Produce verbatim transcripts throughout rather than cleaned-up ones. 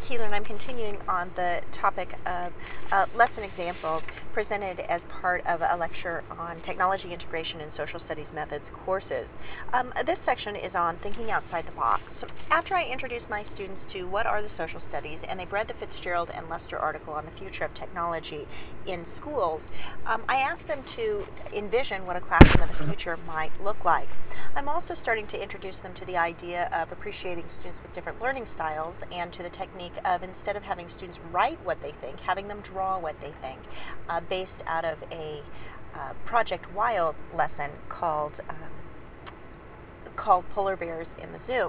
Keeler, and I'm continuing on the topic of uh, lesson examples presented as part of a lecture on technology integration and social studies methods courses. Um, this section is on thinking outside the box. After I introduced my students to what are the social studies, and they've read the Fitzgerald and Lester article on the future of technology in schools, um, I asked them to envision what a classroom of the future might look like. I'm also starting to introduce them to the idea of appreciating students with different learning styles, and to the technique of, instead of having students write what they think, having them draw what they think, uh, based out of a uh, Project Wild lesson called um, called Polar Bears in the Zoo.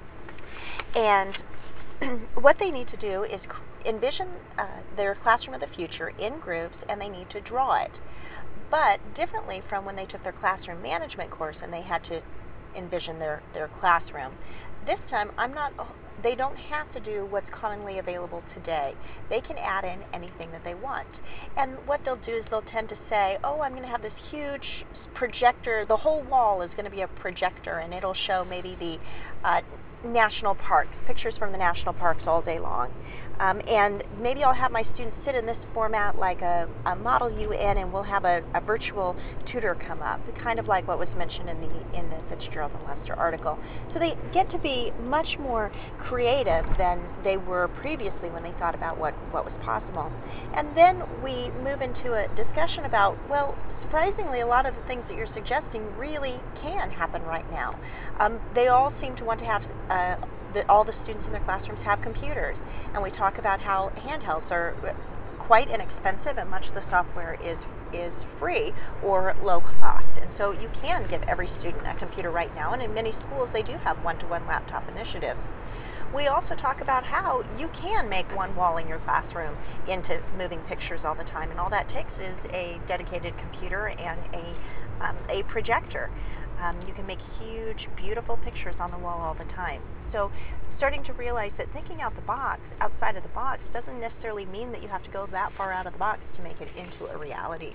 And what they need to do is envision uh, their classroom of the future in groups, and they need to draw it, but differently from when they took their classroom management course and they had to envision their, their classroom. This time, I'm not, they don't have to do what's commonly available today. They can add in anything that they want. And what they'll do is they'll tend to say, oh, I'm going to have this huge projector, the whole wall is going to be a projector, and it'll show maybe the uh, national parks, pictures from the national parks all day long. Um, and maybe I'll have my students sit in this format like a, a Model U N, and we'll have a, a virtual tutor come up, kind of like what was mentioned in the in the Fitzgerald and Lester article. So they get to be much more creative than they were previously when they thought about what, what was possible. And then we move into a discussion about, well, surprisingly, a lot of the things that you're suggesting really can happen right now. Um, they all seem to want to have uh, that all the students in their classrooms have computers, and we talk about how handhelds are quite inexpensive, and much of the software is is free or low cost, and so you can give every student a computer right now, and in many schools they do have one-to-one laptop initiatives. We also talk about how you can make one wall in your classroom into moving pictures all the time, and all that takes is a dedicated computer and a, um, a projector. Um, you can make huge, beautiful pictures on the wall all the time. So starting to realize that thinking out the box, outside of the box, doesn't necessarily mean that you have to go that far out of the box to make it into a reality.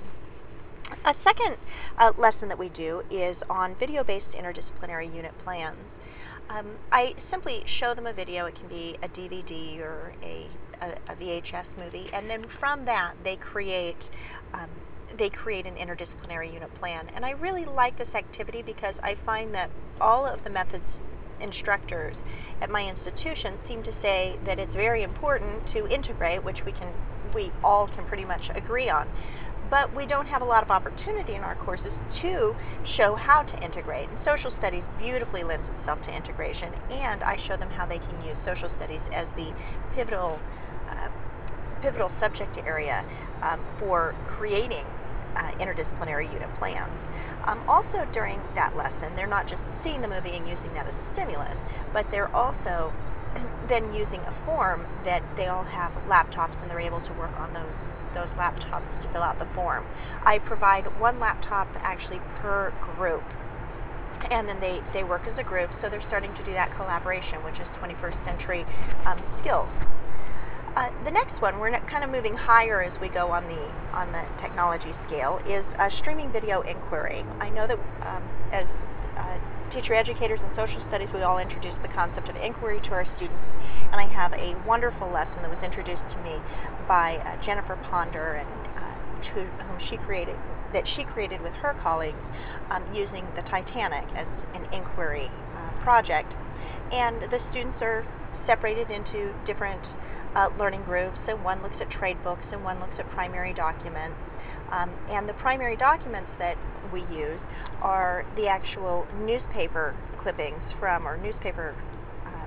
A second uh, lesson that we do is on video-based interdisciplinary unit plans. Um, I simply show them a video. It can be a D V D or a, a, a V H S movie, and then from that they create um, they create an interdisciplinary unit plan. And I really like this activity because I find that all of the methods instructors at my institution seem to say that it's very important to integrate, which we can we all can pretty much agree on. But we don't have a lot of opportunity in our courses to show how to integrate. And social studies beautifully lends itself to integration, and I show them how they can use social studies as the pivotal uh, pivotal subject area um, for creating Uh, interdisciplinary unit plans. Um, also during that lesson, they're not just seeing the movie and using that as a stimulus, but they're also then using a form that they all have laptops, and they're able to work on those those laptops to fill out the form. I provide one laptop actually per group, and then they, they work as a group, so they're starting to do that collaboration, which is twenty-first century um, skills. Uh, the next one, we're kind of moving higher as we go on the on the technology scale, is uh, streaming video inquiry. I know that um, as uh, teacher educators in social studies, we all introduce the concept of inquiry to our students, and I have a wonderful lesson that was introduced to me by uh, Jennifer Ponder, and uh, to, whom she created that she created with her colleagues, um, using the Titanic as an inquiry uh, project. And the students are separated into different uh, learning groups, and one looks at trade books and one looks at primary documents. Um, and the primary documents that we use are the actual newspaper clippings from, or newspaper um,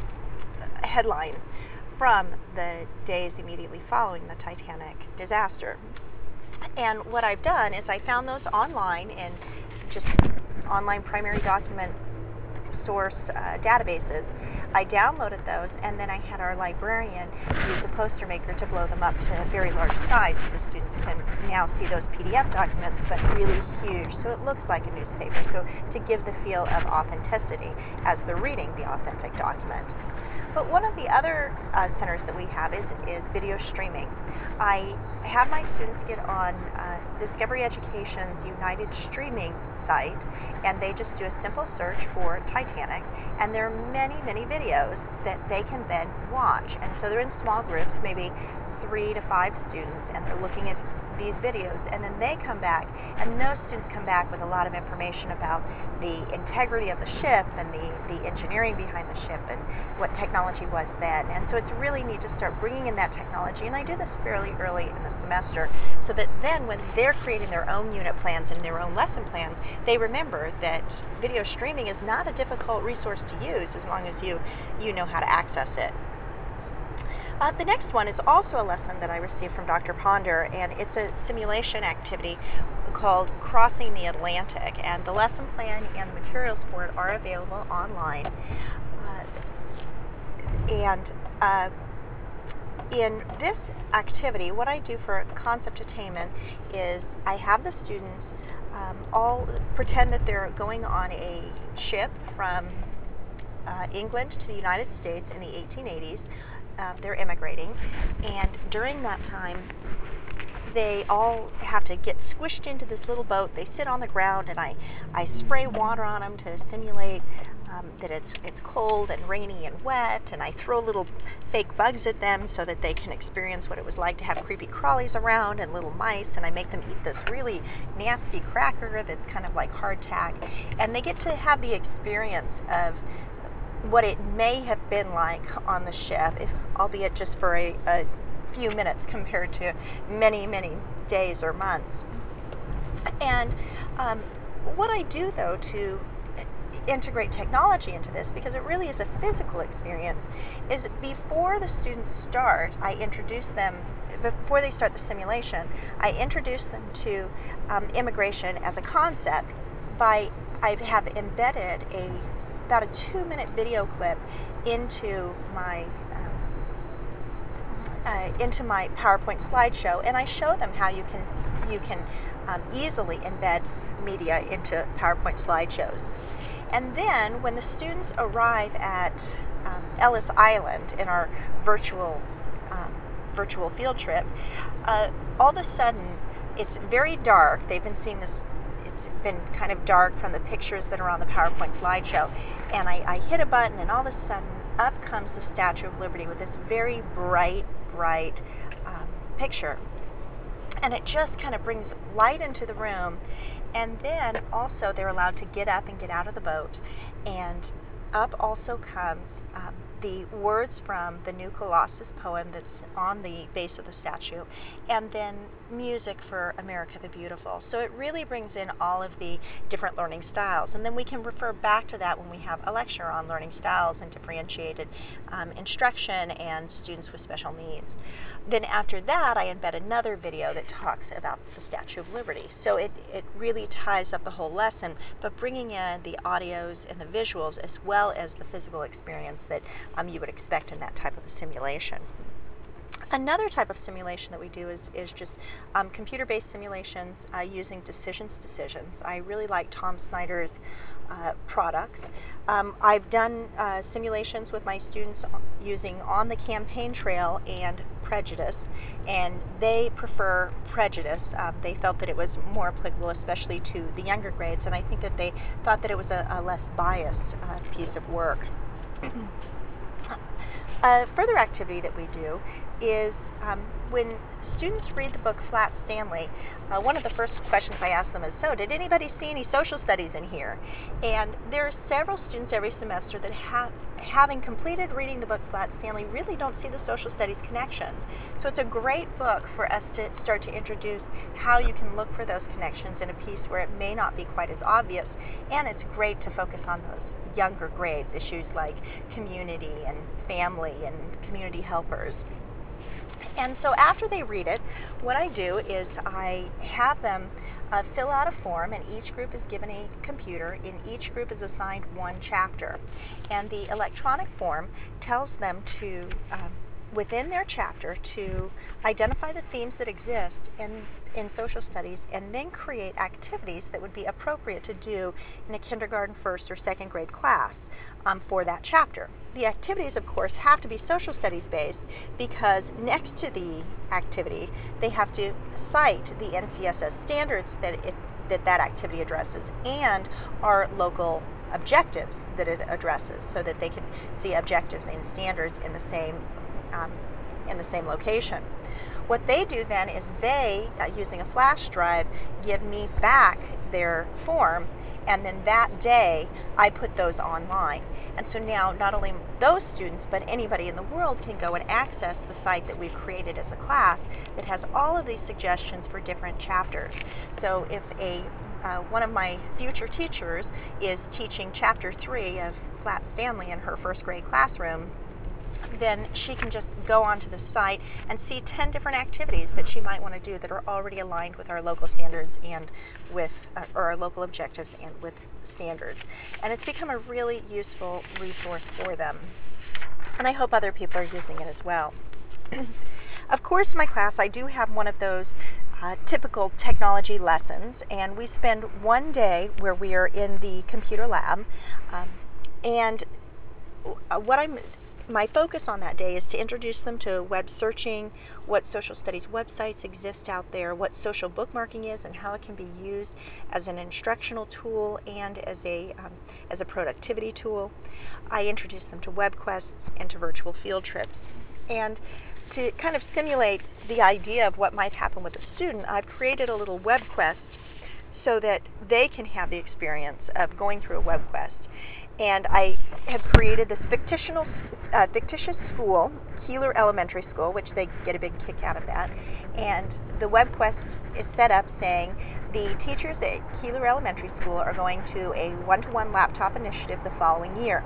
headlines from the days immediately following the Titanic disaster. And what I've done is I found those online in just online primary document source uh, databases. I downloaded those, and then I had our librarian use a poster maker to blow them up to a very large size, so the students can now see those P D F documents, but really huge, so it looks like a newspaper, so to give the feel of authenticity as they're reading the authentic document. But one of the other uh, centers that we have is, is video streaming. I have my students get on uh, Discovery Education's United Streaming website, and they just do a simple search for Titanic, and there are many, many videos that they can then watch. And so they're in small groups, maybe three to five students, and they're looking at these videos, and then they come back, and those students come back with a lot of information about the integrity of the ship and the, the engineering behind the ship and what technology was then. And so it's really neat to start bringing in that technology, and I do this fairly early in the semester so that then when they're creating their own unit plans and their own lesson plans, they remember that video streaming is not a difficult resource to use as long as you, you know how to access it. Uh, the next one is also a lesson that I received from Doctor Ponder, and it's a simulation activity called Crossing the Atlantic, and the lesson plan and the materials for it are available online. Uh, and uh, in this activity, what I do for concept attainment is I have the students um, all pretend that they're going on a ship from uh, England to the United States in the eighteen eighties. Uh, they're immigrating, and during that time they all have to get squished into this little boat. They sit on the ground, and I, I spray water on them to simulate um, that it's it's cold and rainy and wet, and I throw little fake bugs at them so that they can experience what it was like to have creepy crawlies around and little mice, and I make them eat this really nasty cracker that's kind of like hardtack, and they get to have the experience of what it may have been like on the ship, if albeit just for a, a few minutes compared to many, many days or months. And um, what I do, though, to integrate technology into this, because it really is a physical experience, is before the students start, I introduce them, before they start the simulation, I introduce them to um, immigration as a concept by, I have embedded a about a two minute video clip into my um, uh, into my PowerPoint slideshow, and I show them how you can you can um, easily embed media into PowerPoint slideshows. And then when the students arrive at um, Ellis Island in our virtual um, virtual field trip, uh, all of a sudden it's very dark. They've been seeing this. It's been kind of dark from the pictures that are on the PowerPoint slideshow, and I, I hit a button, and all of a sudden up comes the Statue of Liberty with this very bright, bright um, picture, and it just kind of brings light into the room. And then also they're allowed to get up and get out of the boat, and up also comes um, the words from the New Colossus poem that's on the base of the statue, and then music for America the Beautiful. So it really brings in all of the different learning styles, and then we can refer back to that when we have a lecture on learning styles and differentiated um, instruction and students with special needs. Then after that, I embed another video that talks about the Statue of Liberty. So it, it really ties up the whole lesson, but bringing in the audios and the visuals as well as the physical experience that um, you would expect in that type of a simulation. Another type of simulation that we do is, is just um, computer-based simulations uh, using Decisions Decisions. I really like Tom Snyder's uh, products. Um, I've done uh, simulations with my students using On the Campaign Trail and Prejudice, and they prefer Prejudice. Um, they felt that it was more applicable, especially to the younger grades, and I think that they thought that it was a, a less biased uh, piece of work. A further activity that we do is um, when students read the book Flat Stanley, uh, one of the first questions I ask them is, so did anybody see any social studies in here? And there are several students every semester that have, having completed reading the book Flat Stanley, really don't see the social studies connections. So it's a great book for us to start to introduce how you can look for those connections in a piece where it may not be quite as obvious, and it's great to focus on those younger grades, issues like community and family and community helpers. And so after they read it, what I do is I have them uh, fill out a form, and each group is given a computer, and each group is assigned one chapter. And the electronic form tells them to, um, within their chapter, to identify the themes that exist in, in social studies, and then create activities that would be appropriate to do in a kindergarten first or second grade class um, for that chapter. The activities, of course, have to be social studies based, because next to the activity they have to cite the N C S S standards that it that that activity addresses, and our local objectives that it addresses, so that they can see objectives and standards in the same um, in the same location. What they do then is they, uh, using a flash drive, give me back their form, and then that day I put those online. And so now not only those students, but anybody in the world can go and access the site that we've created as a class that has all of these suggestions for different chapters. So if a uh, one of my future teachers is teaching chapter three of Flat Stanley in her first grade classroom, then she can just go onto the site and see ten different activities that she might want to do that are already aligned with our local standards and with uh, or our local objectives and with standards. And it's become a really useful resource for them. And I hope other people are using it as well. Of course, in my class, I do have one of those uh, typical technology lessons, and we spend one day where we are in the computer lab. Um, and what I'm My focus on that day is to introduce them to web searching, what social studies websites exist out there, what social bookmarking is, and how it can be used as an instructional tool and as a um, as a productivity tool. I introduce them to web quests and to virtual field trips. And to kind of simulate the idea of what might happen with a student, I've created a little web quest so that they can have the experience of going through a web quest. And I have created this fictitious, uh, fictitious school, Keeler Elementary School, which they get a big kick out of that. And the web quest is set up saying the teachers at Keeler Elementary School are going to a one-to-one laptop initiative the following year.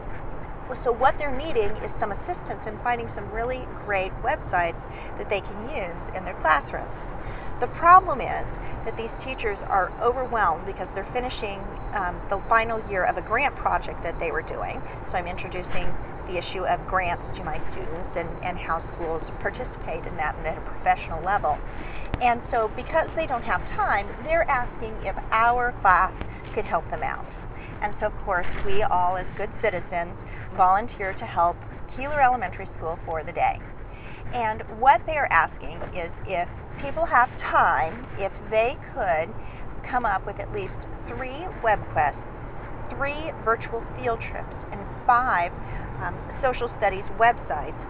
So what they're needing is some assistance in finding some really great websites that they can use in their classrooms. The problem is that these teachers are overwhelmed because they're finishing um, the final year of a grant project that they were doing. So I'm introducing the issue of grants to my students and, and how schools participate in that at a professional level. And so because they don't have time, they're asking if our class could help them out. And so, of course, we all, as good citizens, volunteer to help Keeler Elementary School for the day. And what they are asking is if people have time, if they could come up with at least three web quests, three virtual field trips, and five um, social studies websites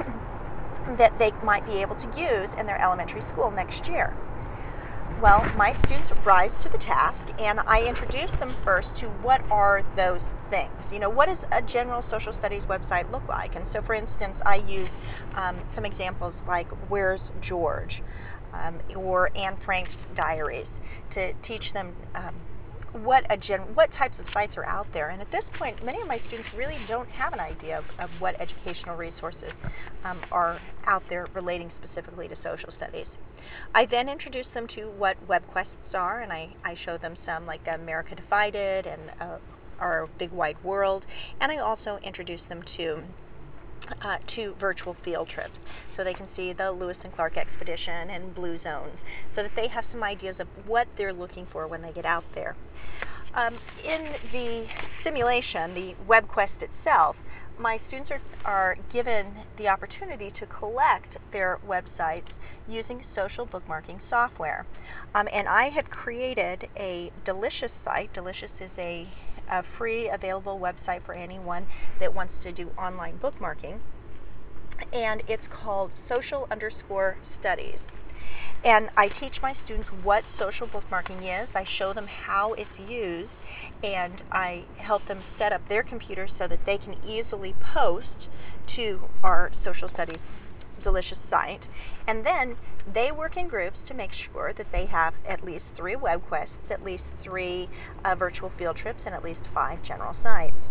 that they might be able to use in their elementary school next year. Well, my students rise to the task, and I introduce them first to what are those things. You know, what does a general social studies website look like? And so, for instance, I use um, some examples like Where's George? Um, or Anne Frank's diaries to teach them um, what a gen what types of sites are out there. And at this point, many of my students really don't have an idea of, of what educational resources um, are out there relating specifically to social studies. I then introduce them to what web quests are, and I, I show them some like America Divided and uh, Our Big Wide World, and I also introduce them to Uh, to virtual field trips, so they can see the Lewis and Clark expedition and Blue Zones, so that they have some ideas of what they're looking for when they get out there. Um, in the simulation, the web quest itself, my students are, are given the opportunity to collect their websites using social bookmarking software. Um, and I have created a Delicious site. Delicious is a a free available website for anyone that wants to do online bookmarking, and it's called social underscore studies. And I teach my students what social bookmarking is. I show them how it's used, and I help them set up their computers so that they can easily post to our social studies Delicious site. And then they work in groups to make sure that they have at least three web quests, at least three uh, virtual field trips, and at least five general sites.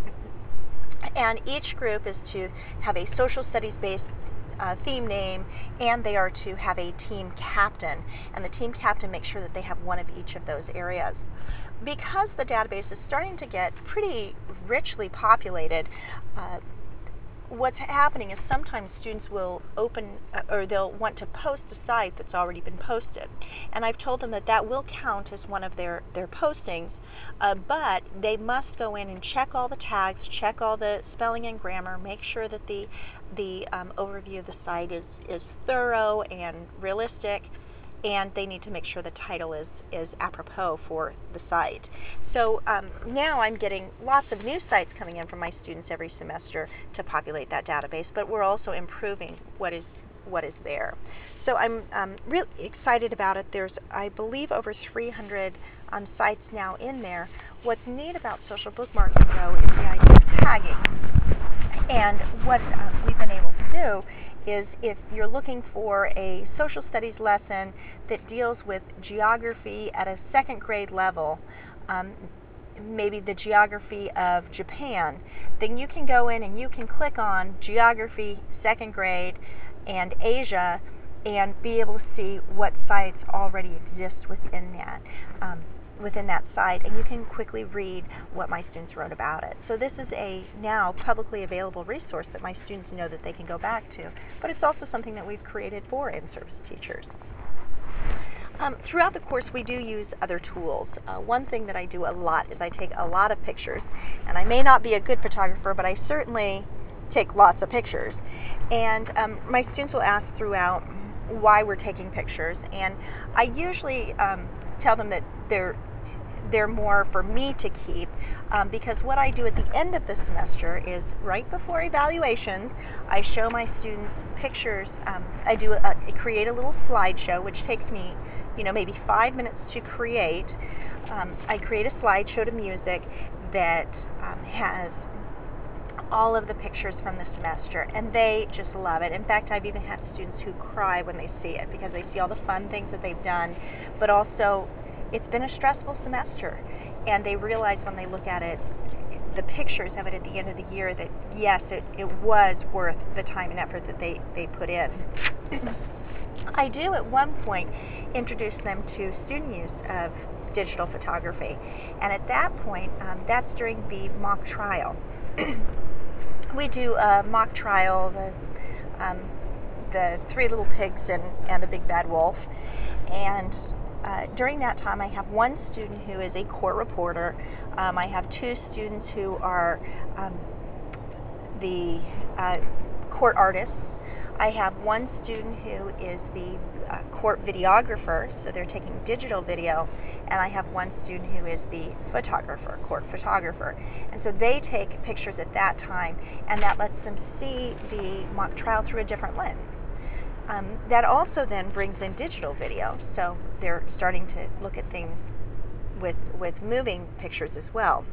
And each group is to have a social studies based uh, theme name, and they are to have a team captain. And the team captain makes sure that they have one of each of those areas. Because the database is starting to get pretty richly populated, uh, what's happening is sometimes students will open uh, or they'll want to post a site that's already been posted, and I've told them that that will count as one of their their postings, uh, but they must go in and check all the tags, check all the spelling and grammar, make sure that the the um, overview of the site is is thorough and realistic, and they need to make sure the title is, is apropos for the site. So um, now I'm getting lots of new sites coming in from my students every semester to populate that database, but we're also improving what is what is there. So I'm um, really excited about it. There's, I believe, over three hundred um, sites now in there. What's neat about social bookmarking, though, is the idea of tagging. And what uh, we've been able to do is, if you're looking for a social studies lesson that deals with geography at a second grade level, um, maybe the geography of Japan, then you can go in and you can click on geography second grade and Asia and be able to see what sites already exist within that. Um, within that site, and you can quickly read what my students wrote about it. So this is a now publicly available resource that my students know that they can go back to, but it's also something that we've created for in-service teachers. Um, throughout the course, we do use other tools. Uh, one thing that I do a lot is I take a lot of pictures, and I may not be a good photographer, but I certainly take lots of pictures. And um, my students will ask throughout why we're taking pictures, and I usually um, tell them that they're they're more for me to keep, um, because what I do at the end of the semester is, right before evaluations, I show my students pictures. Um, I do a, I create a little slideshow, which takes me, you know, maybe five minutes to create. Um, I create a slideshow to music that um, has all of the pictures from the semester, and they just love it. In fact, I've even had students who cry when they see it, because they see all the fun things that they've done, but also it's been a stressful semester, and they realize when they look at it, the pictures of it at the end of the year, that yes, it, it was worth the time and effort that they, they put in. I do at one point introduce them to student use of digital photography, and at that point, um, that's during the mock trial. We do a mock trial, the um, the Three Little Pigs and, and the Big Bad Wolf, and Uh, during that time, I have one student who is a court reporter. Um, I have two students who are um, the uh, court artists. I have one student who is the uh, court videographer, so they're taking digital video, and I have one student who is the photographer, court photographer. And so they take pictures at that time, and that lets them see the mock trial through a different lens. Um, that also then brings in digital video, so they're starting to look at things with, with moving pictures as well.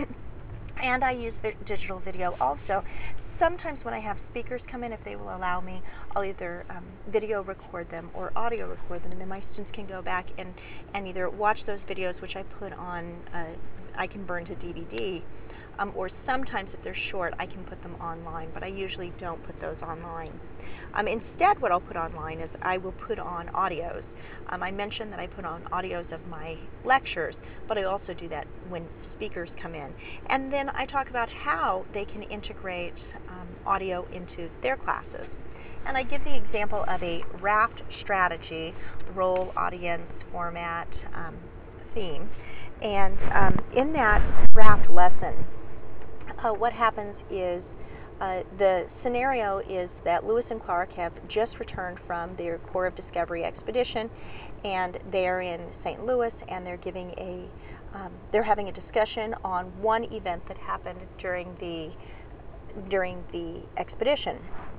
And I use the digital video also. Sometimes when I have speakers come in, if they will allow me, I'll either um, video record them or audio record them, and then my students can go back and, and either watch those videos, which I put on, uh, I can burn to D V D, um, or sometimes if they're short, I can put them online, but I usually don't put those online. Um, instead, what I'll put online is I will put on audios. Um, I mentioned that I put on audios of my lectures, but I also do that when speakers come in. And then I talk about how they can integrate um, audio into their classes. And I give the example of a raft strategy, role, audience, format, um, theme. And um, in that raft lesson, uh, what happens is Uh, the scenario is that Lewis and Clark have just returned from their Corps of Discovery expedition, and they're in Saint Louis, and they're giving a, um, they're having a discussion on one event that happened during the during the expedition.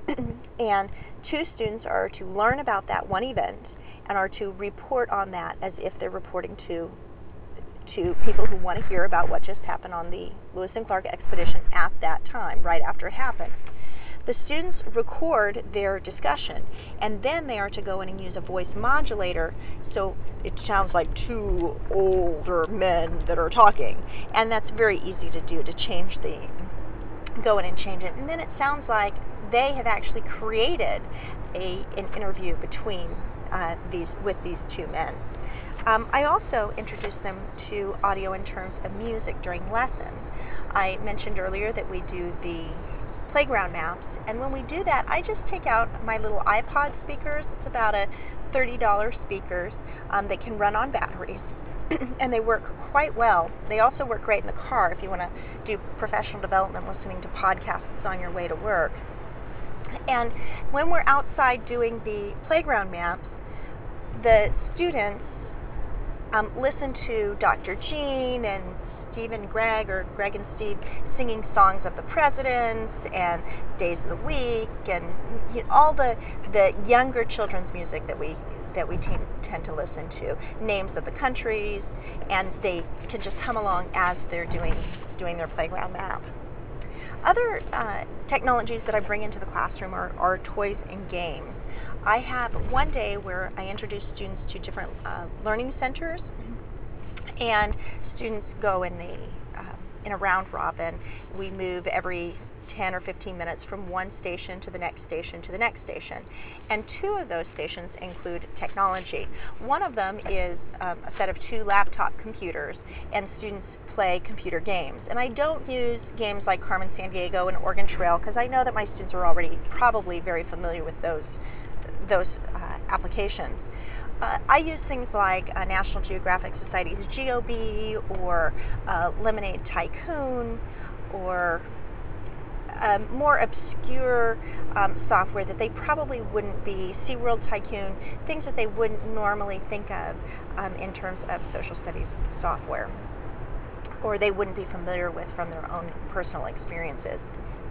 And two students are to learn about that one event and are to report on that as if they're reporting to to people who want to hear about what just happened on the Lewis and Clark expedition at that time, right after it happened. The students record their discussion, and then they are to go in and use a voice modulator, so it sounds like two older men that are talking. And that's very easy to do, to change the, go in and change it. And then it sounds like they have actually created a, an interview between uh, these, with these two men. Um, I also introduce them to audio in terms of music during lessons. I mentioned earlier that we do the playground maps, and when we do that, I just take out my little iPod speakers. It's about a thirty dollar speakers um, that can run on batteries, and they work quite well. They also work great in the car if you want to do professional development listening to podcasts on your way to work. And when we're outside doing the playground maps, the students Um, listen to Doctor Jean and Steve and Greg, or Greg and Steve, singing songs of the presidents and days of the week, and you know, all the the younger children's music that we that we te- tend to listen to, names of the countries, and they can just hum along as they're doing doing their playground math. Other uh, technologies that I bring into the classroom are, are toys and games. I have one day where I introduce students to different uh, learning centers, and students go in the uh, in a round robin. We move every ten or fifteen minutes from one station to the next station to the next station. And two of those stations include technology. One of them is um, a set of two laptop computers, and students play computer games. And I don't use games like Carmen Sandiego and Oregon Trail, because I know that my students are already probably very familiar with those, those uh, applications. Uh, I use things like uh, National Geographic Society's Geobee, or uh, Lemonade Tycoon, or Um, more obscure um, software that they probably wouldn't be, SeaWorld Tycoon, things that they wouldn't normally think of um, in terms of social studies software, or they wouldn't be familiar with from their own personal experiences.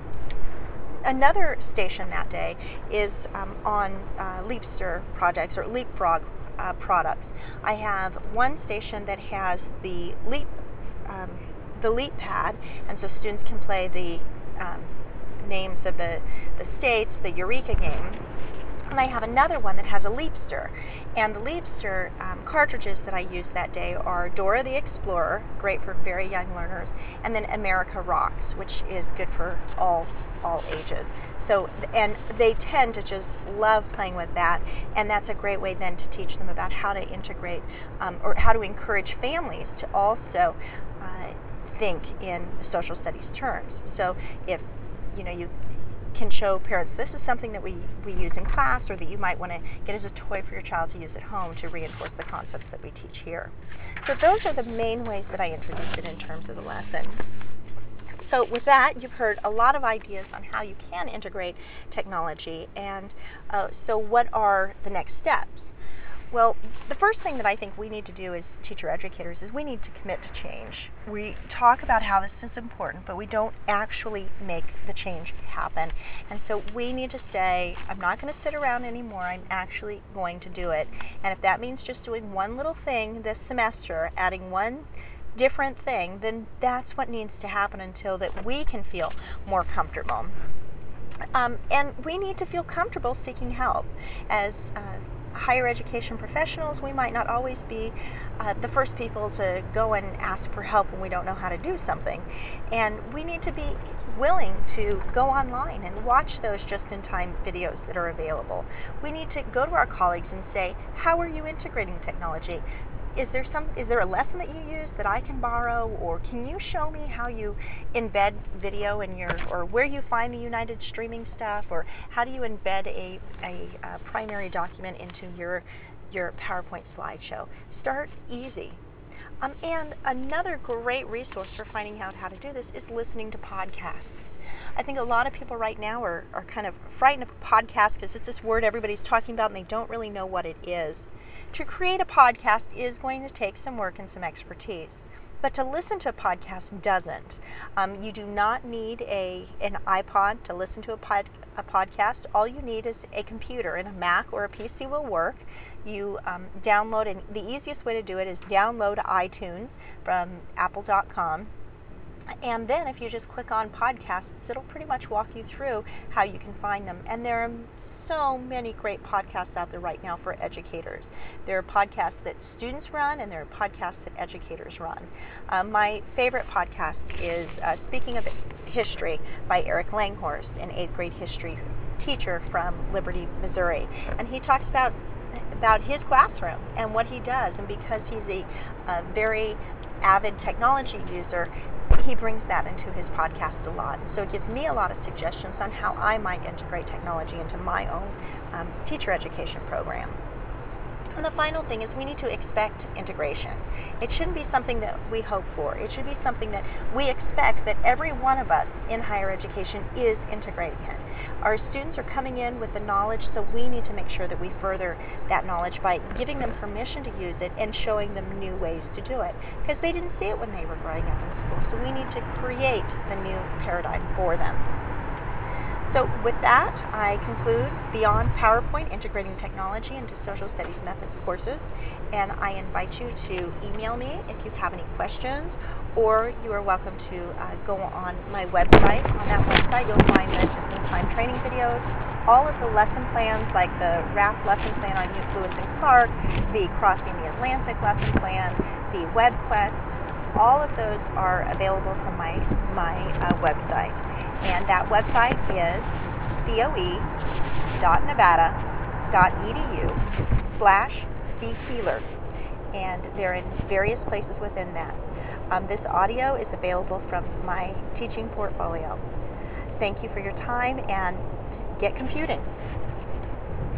Another station that day is um, on uh, Leapster projects, or Leapfrog uh, products. I have one station that has the Leap, um, the Leap pad, and so students can play the Um, names of the, the states, the Eureka game. And I have another one that has a Leapster. And the Leapster um, cartridges that I use that day are Dora the Explorer, great for very young learners, and then America Rocks, which is good for all all ages. So, and they tend to just love playing with that, and that's a great way then to teach them about how to integrate um, or how to encourage families to also uh, think in social studies terms. So if you know you can show parents this is something that we, we use in class, or that you might want to get as a toy for your child to use at home to reinforce the concepts that we teach here. So those are the main ways that I introduce it in terms of the lesson. So with that, you've heard a lot of ideas on how you can integrate technology, and uh, so what are the next steps? Well, the first thing that I think we need to do as teacher educators is we need to commit to change. We talk about how this is important, but we don't actually make the change happen. And so we need to say, I'm not going to sit around anymore, I'm actually going to do it. And if that means just doing one little thing this semester, adding one different thing, then that's what needs to happen until that we can feel more comfortable. Um, and we need to feel comfortable seeking help. As uh, higher education professionals, we might not always be uh, the first people to go and ask for help when we don't know how to do something. And we need to be willing to go online and watch those just-in-time videos that are available. We need to go to our colleagues and say, how are you integrating technology? Is there some? Is there a lesson that you use that I can borrow, or can you show me how you embed video in your, or where you find the United streaming stuff, or how do you embed a, a, a primary document into your your PowerPoint slideshow? Start easy. Um, and another great resource for finding out how to do this is listening to podcasts. I think a lot of people right now are, are kind of frightened of podcasts because it's this word everybody's talking about and they don't really know what it is. To create a podcast is going to take some work and some expertise, but to listen to a podcast doesn't. Um, you do not need a an iPod to listen to a, pod, a podcast. All you need is a computer, and a Mac or a P C will work. You um, download, and the easiest way to do it is download iTunes from apple dot com. And then if you just click on podcasts, it'll pretty much walk you through how you can find them. And there are so many great podcasts out there right now for educators. There are podcasts that students run, and there are podcasts that educators run. Uh, my favorite podcast is uh, Speaking of History by Eric Langhorst, an eighth grade history teacher from Liberty, Missouri. And he talks about about his classroom and what he does. And because he's a, a very avid technology user, he brings that into his podcast a lot. So it gives me a lot of suggestions on how I might integrate technology into my own um, teacher education program. And the final thing is we need to expect integration. It shouldn't be something that we hope for. It should be something that we expect that every one of us in higher education is integrating it. Our students are coming in with the knowledge, so we need to make sure that we further that knowledge by giving them permission to use it and showing them new ways to do it, because they didn't see it when they were growing up in school. So we need to create the new paradigm for them. So with that, I conclude Beyond PowerPoint, Integrating Technology into Social Studies Methods courses, and I invite you to email me if you have any questions, or you are welcome to uh, go on my website. On that website, you'll find the just-in-time training videos, all of the lesson plans, like the RAF lesson plan on Lewis and Clark, the Crossing the Atlantic lesson plan, the WebQuest. All of those are available from my, my uh, website. And that website is coe.nevada.edu slash chealer. And they're in various places within that. Um, this audio is available from my teaching portfolio. Thank you for your time, and get computing.